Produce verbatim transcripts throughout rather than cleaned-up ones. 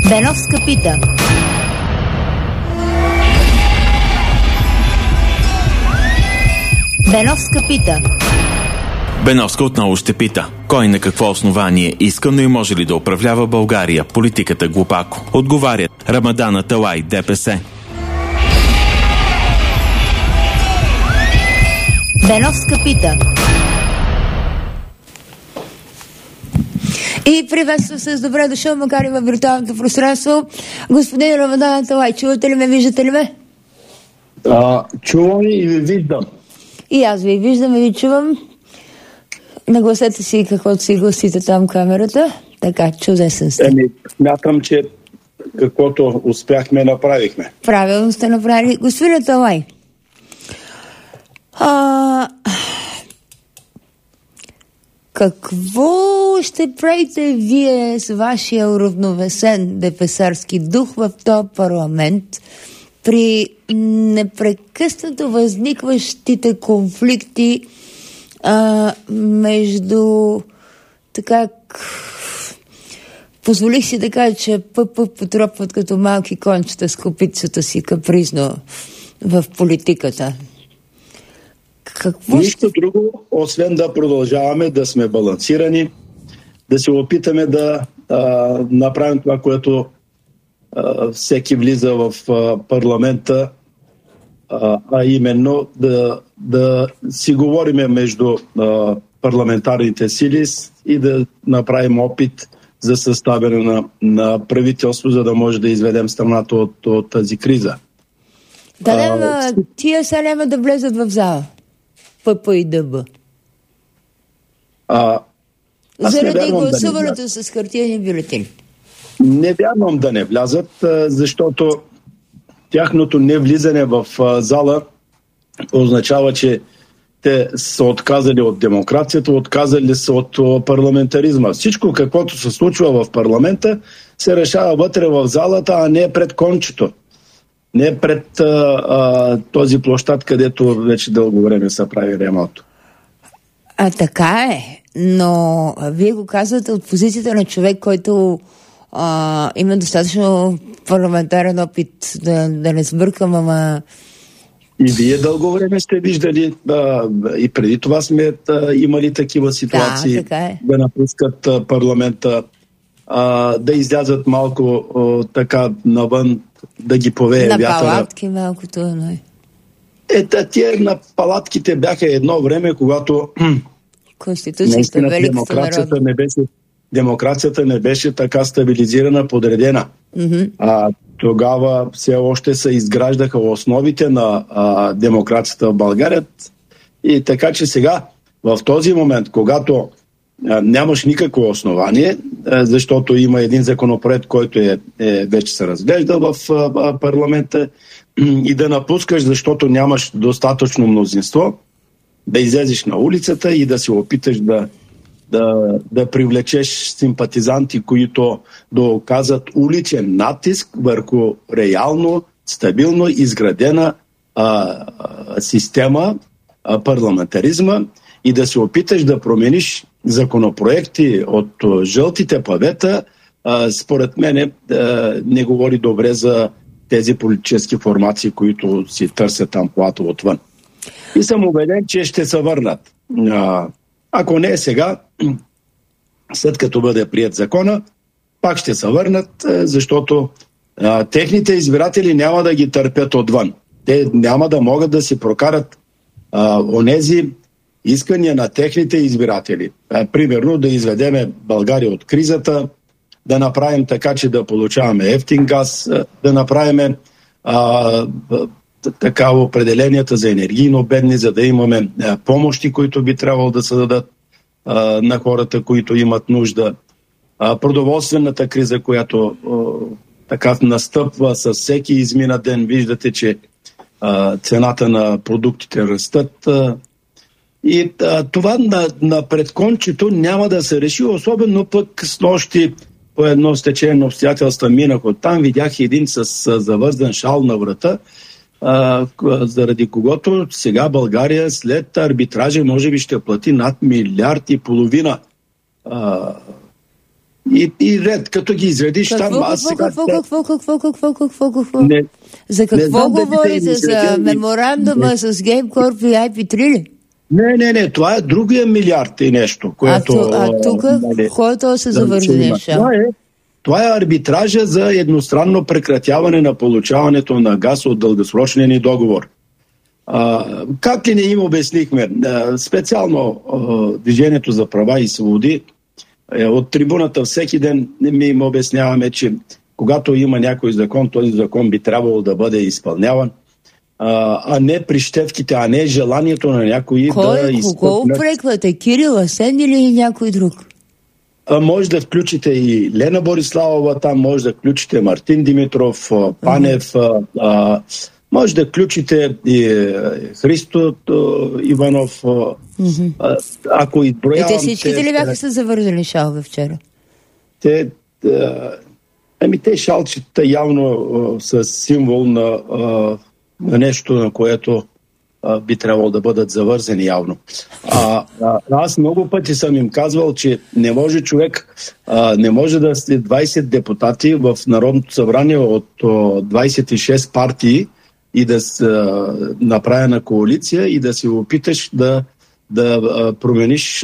Беновска пита. Беновска пита. Беновска отново ще пита. Кой на какво основание иска, но и може ли да управлява България? Политиката глупако. Отговарят Рамадан Аталай, ДПС. Беновска пита. И приветствам се с добре дошъл, макар и във виртуалното пространство. Господин Рамадан Аталай, чувате ли ме, виждате ли ме? А, чувам и ви виждам. И аз ви виждам и ви чувам. Нагласете си каквото си гласите там камерата. Така, чудесен сте. Еми, смятам, че каквото успяхме, направихме. Правилно сте направили. Господин Аталай, а... какво ще правите вие с вашия уравновесен депесарски дух в този парламент при непрекъснато възникващите конфликти а, между така позволих си да кажа, че пъп-пъп потропват като малки кончета с копитцата си капризно в политиката? Какво Нищо ще... друго, освен да продължаваме да сме балансирани, да се опитаме да а, направим това, което а, всеки влиза в а, парламента, а, а именно да, да си говориме между а, парламентарните сили и да направим опит за съставяне на, на правителство, за да може да изведем страната от, от тази криза. Да, а, а, тия са няма да влезат в зала. ПП и ДБ. А, Заради гласуването да с хартиени бюлетини. Не вярвам да не влязат, защото тяхното невлизане в зала означава, че те са отказали от демокрацията, отказали са от парламентаризма. Всичко, каквото се случва в парламента, се решава вътре в залата, а не пред кончето. Не пред а, а, този площад, където вече дълго време се прави ремонт. А така е, но вие го казвате от позицията на човек, който а, има достатъчно парламентарен опит, да, да не сбъркам, ама... И вие дълго време сте виждали, а, и преди това сме а, имали такива ситуации, да, така е. Да напускат а, парламента, а, да излязат малко а, така навън, да ги повее на вятъра. На палатки малкото, но... Ето, тия на палатките бяха едно време, когато Конституцията, демокрацията не беше, демокрацията не беше така стабилизирана, подредена. Mm-hmm. А, тогава все още се изграждаха основите на а, демокрацията в България. И така, че сега, в този момент, когато а, нямаш никакво основание, а, защото има един законопроект, който е, е, вече се разглежда в а, парламента, и да напускаш, защото нямаш достатъчно мнозинство, да излезеш на улицата и да се опиташ да, да, да привлечеш симпатизанти, които да оказат уличен натиск върху реално, стабилно изградена а, а, система, а, парламентаризма, и да се опиташ да промениш законопроекти от жълтите павета, а, според мен а, не говори добре за тези политически формации, които си търсят амплуата отвън. И съм убеден, че ще се върнат. А, ако не е сега, след като бъде приет закона, пак ще се върнат, защото а, техните избиратели няма да ги търпят отвън. Те няма да могат да си прокарат а, онези искания на техните избиратели. А, примерно да изведеме България от кризата, да направим така, че да получаваме ефтин газ, да направим а, така определенията за енергийно бедни, за да имаме а, помощи, които би трябвало да се дадат а, на хората, които имат нужда. А, продоволствената криза, която а, така настъпва с всеки измина ден, виждате, че а, цената на продуктите растат. А, и а, това на, на предкончето няма да се реши, особено пък с нощи по едно стечение на обстоятелства минах оттам, видях един с завързан шал на врата, а, заради когото сега България след арбитража може би ще плати над милиард и половина. А, И, и ред, като ги изредиш какво, там, аз сега... Какво, какво, какво, какво, какво, какво? Не, за какво говорите? За меморандума с Геймкорп и ай пи три ли? Не, не, не, това е другия милиард и нещо, което... А, а тук, който се завързане? Това е, това е арбитража за едностранно прекратяване на получаването на газ от дългосрочния ни договор. А, как ли не им обяснихме? А, специално а, Движението за права и свободи а, от трибуната всеки ден ми им обясняваме, че когато има някой закон, този закон би трябвало да бъде изпълняван, а, а не прищевките, а не желанието на някой Кой, да изпълнят. Кого упреквате? Кирил Асен или някой друг? А, може да включите и Лена Бориславова там, може да включите Мартин Димитров, Панев, uh-huh. а, може да включите и Христо Иванов. Uh-huh. А, ако изброявам... И те всичките ли бяха се завързали шалове вчера? Те... А, ами те шалчета явно а, са символ на, а, на нещо, на което а, би трябвало да бъдат завързани явно. А, а, аз много пъти съм им казвал, че не може човек, а, не може да сте двайсет депутати в Народното събрание от а, двайсет и шест партии и да са направена коалиция и да се опиташ да, да а, промениш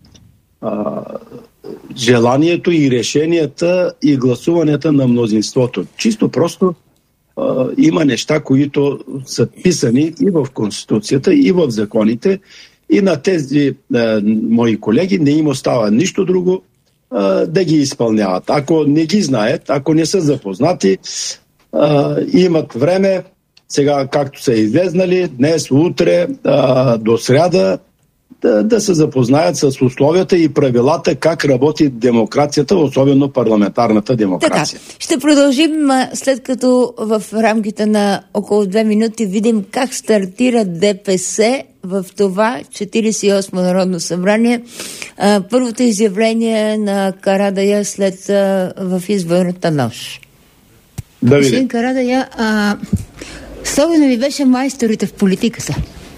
а, желанието и решенията и гласуванията на мнозинството. Чисто просто а, има неща, които са писани и в Конституцията, и в законите, и на тези а, мои колеги не им остава нищо друго а, да ги изпълняват. Ако не ги знаят, ако не са запознати, а, имат време, сега както са излезнали, днес, утре, а, до сряда, Да, да се запознаят с условията и правилата как работи демокрацията, особено парламентарната демокрация. Така, ще продължим след като в рамките на около две минути видим как стартира ДПС в това четирийсет и осмо Народно събрание. Първото изявление на Карадайъ след в изборната нощ. Да видим. Господин Карадайъ, а, особено ви беше майсторите в политиката.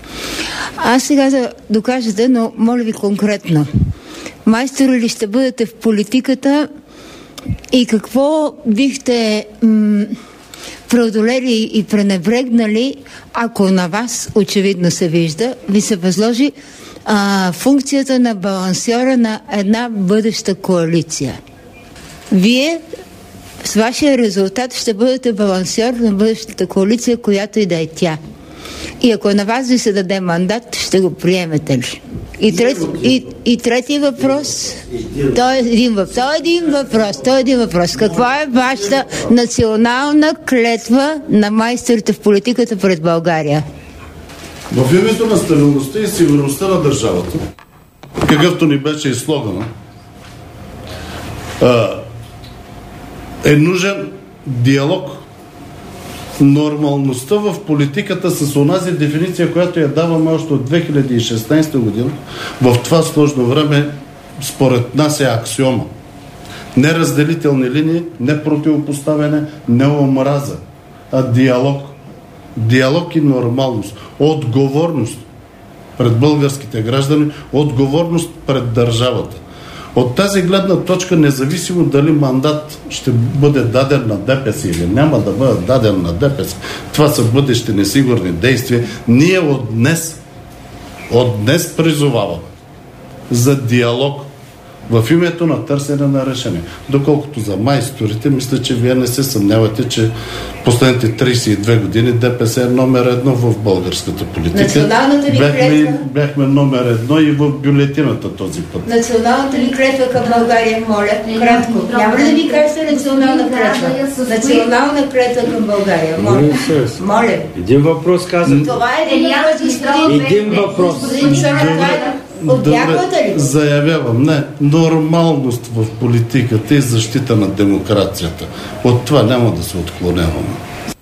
Аз сега да докажете, но моля ви конкретно. Майстори ли ще бъдете в политиката и какво бихте м- преодолели и пренебрегнали, ако на вас, очевидно се вижда, ви се възложи а, функцията на балансьора на една бъдеща коалиция? Вие с вашия резултат ще бъдете балансьор на бъдещата коалиция, която и да е тя. И ако на вас ви се даде мандат, ще го приемете ли? И, трет, и, и трети въпрос, той е един въпрос, той е един въпрос, той е един въпрос. Каква е вашата национална клетва на майсторите в политиката пред България? В името на стабилността и сигурността на държавата, какъвто ни беше и слогана, е нужен диалог. Нормалността в политиката с онази дефиниция, която я даваме още от две хиляди и шестнадесета година, в това сложно време, според нас е аксиома. Не разделителни линии, не противопоставяне, не омраза, а диалог. Диалог и нормалност. Отговорност пред българските граждани, отговорност пред държавата. От тази гледна точка, независимо дали мандат ще бъде даден на ДПС или няма да бъде даден на ДПС, това са бъдещи несигурни действия. Ние от днес, от днес призоваваме за диалог в името на търсене на решение. Доколкото за майсторите, мисля, че вие не се съмнявате, че последните тридесет и две години ДПС е номер едно в българската политика. Националната ли бяхме, клетва? бяхме номер едно и в бюлетината този път. Националната ли клетва към България, моля? Кратко. Няма ли да ви кажете национална клетва? Национална клетва към България, моля. Моля. Един въпрос казвам. Това е един въпрос. Един въпрос. Добре, заявявам, не, нормалност в политиката и защита на демокрацията. От това няма да се отклоняваме.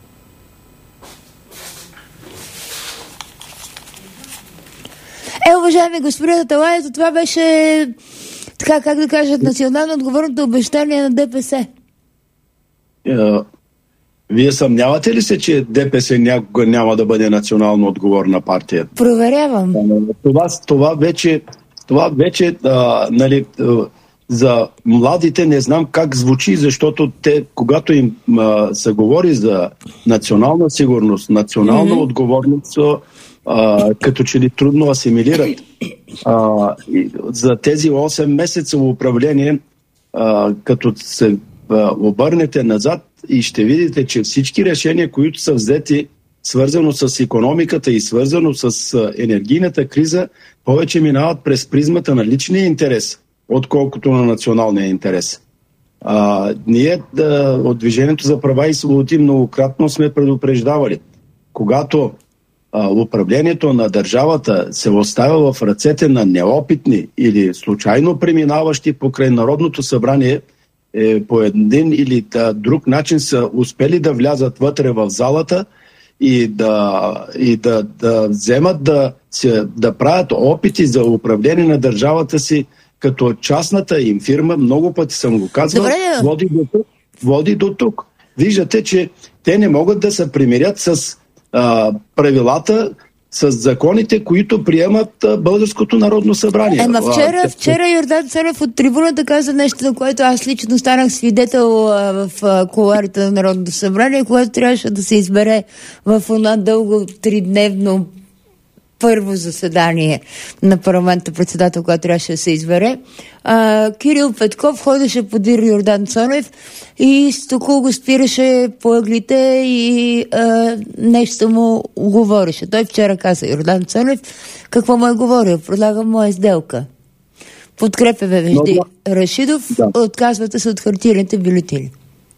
Е, уважаеми господин Аталай, това беше, така как да кажат, национално отговорното обещание на ДПС. Yeah. Вие съмнявате ли се, че ДПС някога няма да бъде национално отговорна партия? Проверявам. Това, това вече, това вече а, нали, за младите не знам как звучи, защото те, когато им а, се говори за национална сигурност, национална mm-hmm. отговорност, а, като че ли трудно асимилират. А, и за тези осем месеца управление, а, като се а, обърнете назад и ще видите, че всички решения, които са взети, свързано с икономиката и свързано с а, енергийната криза, повече минават през призмата на личния интерес, отколкото на националния интерес. А, ние да, от Движението за права и свободи многократно сме предупреждавали. Когато а, управлението на държавата се оставя в ръцете на неопитни или случайно преминаващи покрай Народното събрание, е, по един или да, друг начин са успели да влязат вътре в залата и да, и да, да вземат да, се, да правят опити за управление на държавата си, като частната им фирма, много пъти съм го казвал, води до тук. Води до тук. Виждате, че те не могат да се примирят с а, правилата, с законите, които приемат а, Българското народно събрание. Ема вчера, вчера Йордан Цонев от трибуната каза нещо, на което аз лично станах свидетел а, в а, кулоарите на Народното събрание, което трябваше да се избере в една дълго тридневно първо заседание на парламента, председател, който трябваше да се избере. А, Кирил Петков ходеше подир Йордан Цонев и Стокол го спираше по ъглите и а, нещо му говореше. Той вчера каза Йордан Цонев, какво му е говорил? Предлагам моя сделка. Подкрепя бе Вежди да. Рашидов, да. Отказвате се от хартиените бюлетини.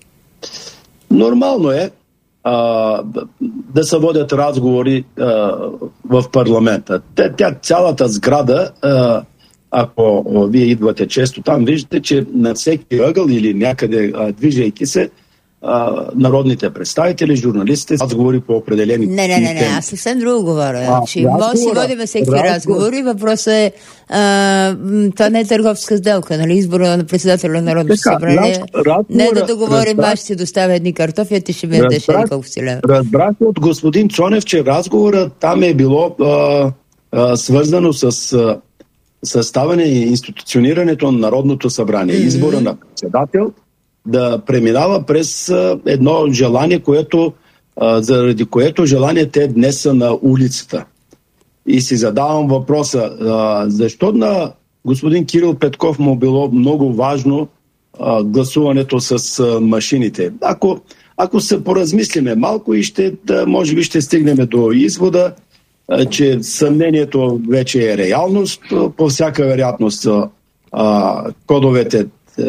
Нормално е А, да се водят разговори а, в парламента. Тя, тя цялата сграда, а, ако а, вие идвате често там, виждате, че на всеки ъгъл или някъде а, движейки се, а, народните представители, журналистите, разговори по определени Не, не, не, не, аз съвсем друго говоря. А, че може да си водим всеки разговор. разговори. Въпросът е, а, това не е търговска сделка, нали? Избора на председателя на Народното събрание. Не да договорим, аз ще си доставя едни картофи, а ти ще ми ядеш колко си лева. Разбрах от господин Цонев, че разговорът там е било а, а, свързано с а, съставане и институционирането на Народното събрание. Mm-hmm. Избора на председател да преминава през а, едно желание, което, а, заради което желание те днес са на улицата. И си задавам въпроса, а, защо на господин Кирил Петков му било много важно а, гласуването с а, машините. Ако, ако се поразмислиме малко и ще, да, може би ще стигнем до извода, а, че съмнението вече е реалност. По всяка вероятност а, кодовете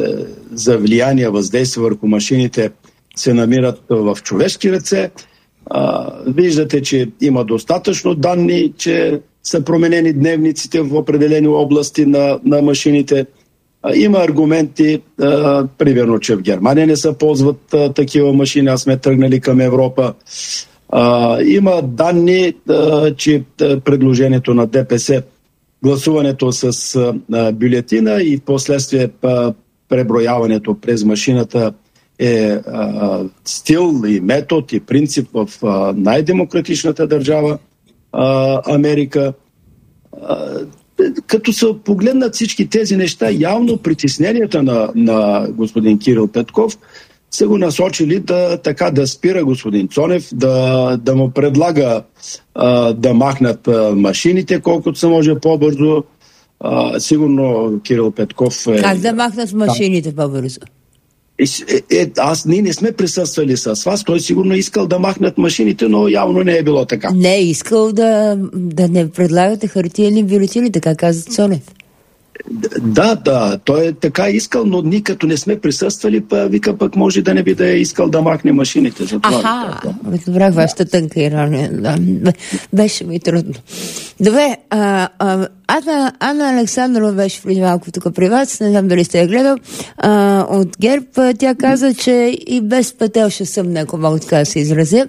за влияние, въздействие върху машините се намират в човешки ръце. А, виждате, че има достатъчно данни, че са променени дневниците в определени области на, на машините. А, има аргументи, а, примерно, че в Германия не се ползват а, такива машини, а сме тръгнали към Европа. А, има данни, а, че а, предложението на ДПС, гласуването с а, бюлетина и в последствие а, преброяването през машината е а, стил и метод и принцип в а, най-демократичната държава а, Америка. А, като се погледнат всички тези неща, явно притесненията на, на господин Кирил Петков са го насочили да, така, да спира господин Цонев, да, да му предлага а, да махнат а, машините колкото се може по-бързо. А, сигурно Кирил Петков е... Как да махнат машините по-бързо? Е, е, аз ние не сме присъствали с вас. Той сигурно искал да махнат машините, но явно не е било така. Не е искал да, да не предлагате хартиени бюлетини, така каза Цонев. Да, да, той е така искал, но ние като не сме присъствали, па, вика пък може да не би да е искал да махне машините. За това Аха, разбрах вашата тънка ирония. Да. Беше ми трудно. Добре, а, а, Ана, Ана Александрова беше преди малко тук при вас, не знам дали сте я гледал, а, от ГЕРБ. Тя каза, че и без петел ще съм, ако мога така да се изразя.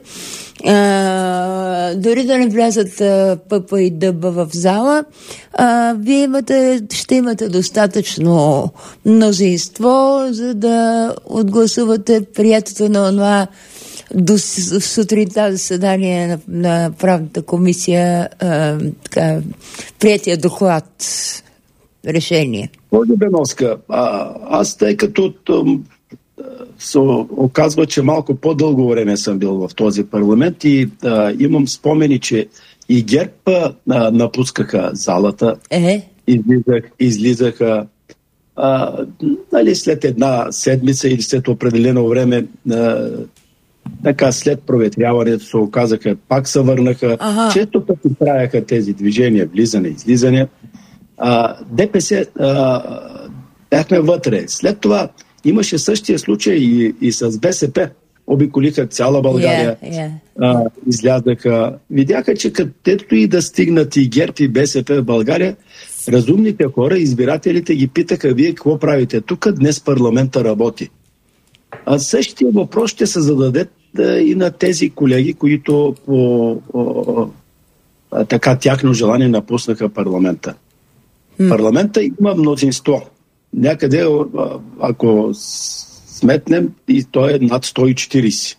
А, дори да не влязат ПП и ДБ в зала, а, вие имате, ще имате достатъчно мнозинство, за да отгласувате приятелство на това до сутринта заседание на, на правната комисия, а, така, приятия доклад решение? Олга Беновска, а, аз тъй като се оказва, че малко по-дълго време съм бил в този парламент и а, имам спомени, че и ГЕРБ а, напускаха залата, Е? излизах, излизаха а, нали, след една седмица или след определено време, а, така след проветряването се оказаха, пак се върнаха. Ага. Често пъти правяха тези движения, влизане, излизане. А, ДПС а, бяхме вътре. След това имаше същия случай и, и с БСП. Обиколиха цяла България, yeah, yeah. А, излязаха. Видяха, че където и да стигнат и ГЕРБ и БСП в България, разумните хора, избирателите ги питаха: вие какво правите? Тук днес парламента работи. А същия въпрос ще се зададе да, и на тези колеги, които по, по а, така тяхно желание напуснаха парламента. Mm. Парламента има мнозинство. Някъде, ако сметнем, и то е над сто и четирийсет.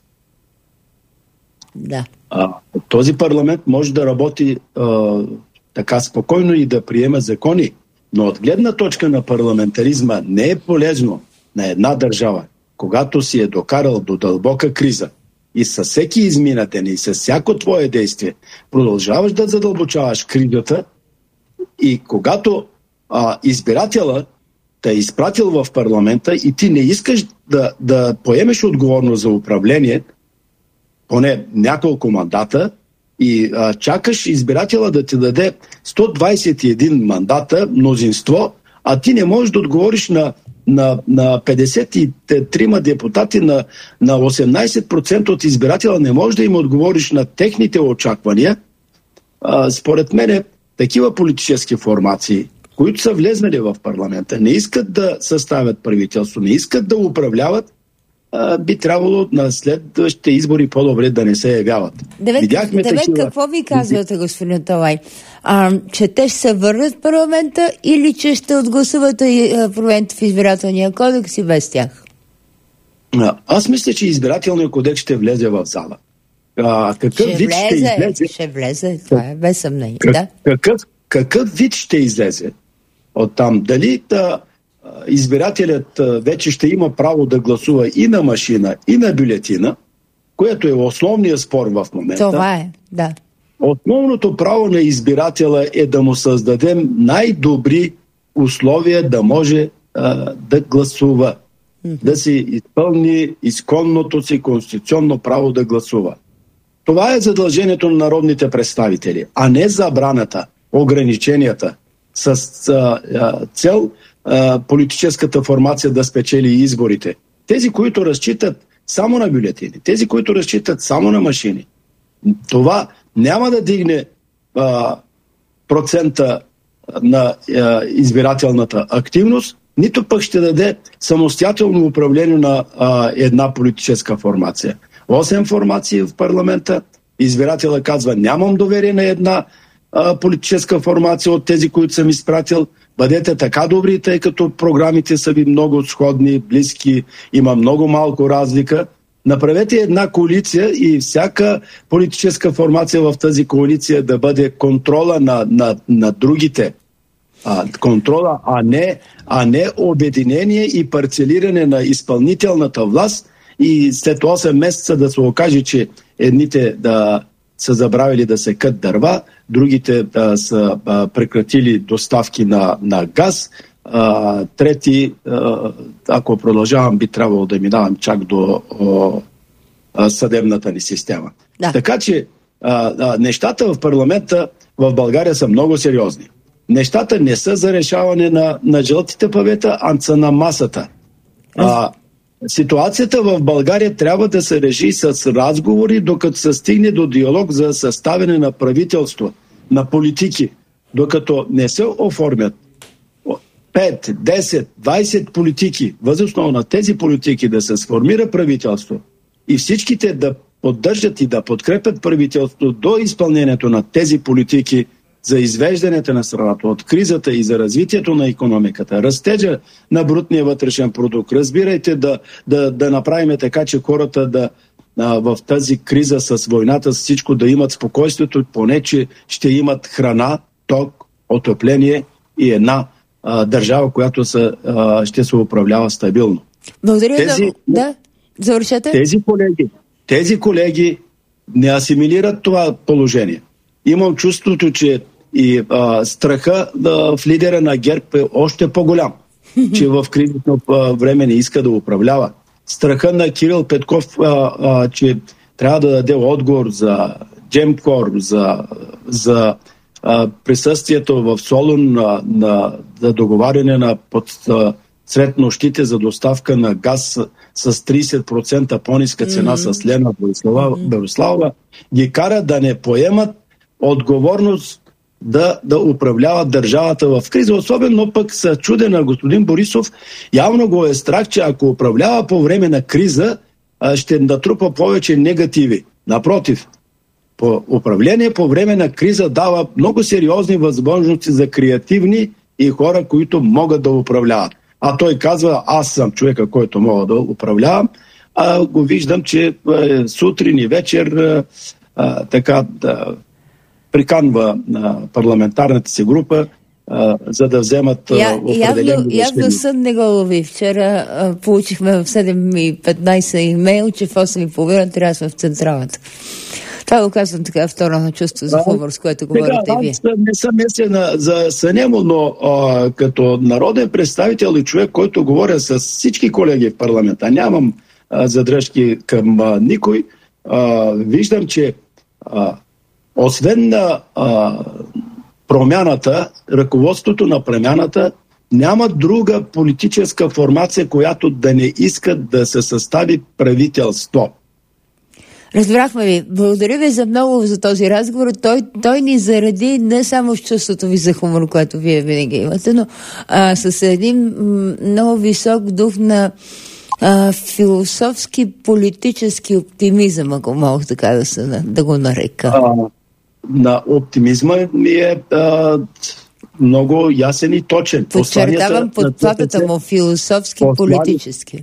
Да. А, този парламент може да работи а, така спокойно и да приема закони, но от гледна точка на парламентаризма не е полезно на една държава, когато си е докарал до дълбока криза и със всеки изминатен и с всяко твое действие продължаваш да задълбочаваш кризата, и когато а, избирателя те е изпратил в парламента и ти не искаш да, да поемеш отговорност за управление, поне няколко мандата, и а, чакаш избирателя да ти даде сто двадесет и един мандата, мнозинство, а ти не можеш да отговориш на, на, на петдесет и три депутати, на, на осемнадесет процента от избирателя не можеш да им отговориш на техните очаквания. А, според мен такива политически формации, които са влезнали в парламента, не искат да съставят правителство, не искат да управляват, а, би трябвало на следващите избори по-добре да не се явяват. Девет, Видяхме девет такива... какво ви казвате, господин Талай? А, че те ще се върнат в парламента или че ще отгласувате промени в избирателния кодекс и без тях? А, аз мисля, че избирателният кодекс ще влезе в зала. А, какъв ще вид влезе, ще излезе? Ще влезе, това е без съмнение. Как, да? какъв, какъв вид ще излезе оттам? Дали да, избирателят вече ще има право да гласува и на машина, и на бюлетина, което е основният спор в момента. Това е, да. Основното право на избирателя е да му създадем най-добри условия да може а, да гласува, mm-hmm. да си изпълни изконното си конституционно право да гласува. Това е задължението на народните представители, а не забраната, ограниченията с а, а, цел а, политическата формация да спечели изборите. Тези, които разчитат само на бюлетини, тези, които разчитат само на машини, това няма да дигне а, процента на а, избирателната активност, нито пък ще даде самостоятелно управление на а, една политическа формация. Осем формации в парламента, избирателя казва: нямам доверие на една а, политическа формация от тези, които съм изпратил. Бъдете така добри, тъй като програмите са ви много сходни, близки, има много малко разлика. Направете една коалиция и всяка политическа формация в тази коалиция да бъде контрола на, на, на другите. А, контрола, а не, а не обединение и парцелиране на изпълнителната власт и след осем месеца да се окаже, че едните да са забравили да секат дърва, другите да са а, прекратили доставки на, на газ, а, трети, а, ако продължавам, би трябвало да минавам чак до о, а, съдебната ни система. Да. Така че а, а, нещата в парламента в България са много сериозни. Нещата не са за решаване на, на жълтите павета, а са на масата. А, ситуацията в България трябва да се реши с разговори, докато се стигне до диалог за съставяне на правителство, на политики. Докато не се оформят пет, десет, двадесет политики, въз основа на тези политики да се сформира правителство и всичките да поддържат и да подкрепят правителство до изпълнението на тези политики за извеждането на страната от кризата и за развитието на икономиката, растежа на брутния вътрешен продукт. Разбирайте да, да, да направим така, че хората да а, в тази криза с войната, с всичко да имат спокойствието, поне че ще имат храна, ток, отопление и една а, държава, която са, а, ще се управлява стабилно. Благодаря. Тези, да, да, завършете. Тези колеги, тези колеги не асимилират това положение. Имам чувството, че и а, страха да, в лидера на ГЕРБ е още по-голям, че в кризисно време не иска да управлява. Страха на Кирил Петков, а, а, че трябва да даде отговор за Gemcorp, за, за а, присъствието в Солун на, на, за договаряне на под, а, сред нощите за доставка на газ с, с трийсет процента по-ниска цена mm-hmm. с Лена Борислава, mm-hmm. Борислава, ги кара да не поемат отговорност да, да управляват държавата в криза. Особено пък са чуден на господин Борисов. Явно го е страх, че ако управлява по време на криза, ще натрупа повече негативи. Напротив, по управление по време на криза дава много сериозни възможности за креативни и хора, които могат да управляват. А той казва, аз съм човека, който мога да управлявам, а го виждам, че е, сутрин и вечер е, е, така да приканва на парламентарната си група, а, за да вземат Я, определени явно, явно сън не го лови. Вчера а, получихме в седем и петнайсет имейл, че в осем и половина трябва да сме в централата. Това го казвам така второ на чувство за хумор, с което говорите вие. Аз не съм месена за Сънемо, но а, като народен представител и човек, който говоря с всички колеги в парламента, нямам а, задръжки към а, никой, а, виждам, че а, освен на а, промяната, ръководството на промяната няма друга политическа формация, която да не иска да се състави правителство. Разбрахме ви. Благодаря ви за много за този разговор. Той, той ни заради не само с чувството ви за хумор, което вие винаги имате, но а, с един м- много висок дух на а, философски политически оптимизъм, ако мога така да, се, да го нарека. А, на оптимизма ми е а, много ясен и точен. Подчертавам подплатата му философски послани... политически.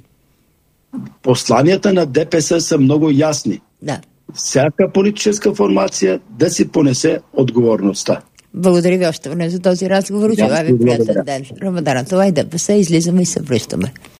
Посланията на ДПС са много ясни. Да. Всяка политическа формация да си понесе отговорността. Благодаря ви още веднъж за този разговор. Желая ви приятен ден. Рамадан Аталай, ДПС, излизаме и се връщаме.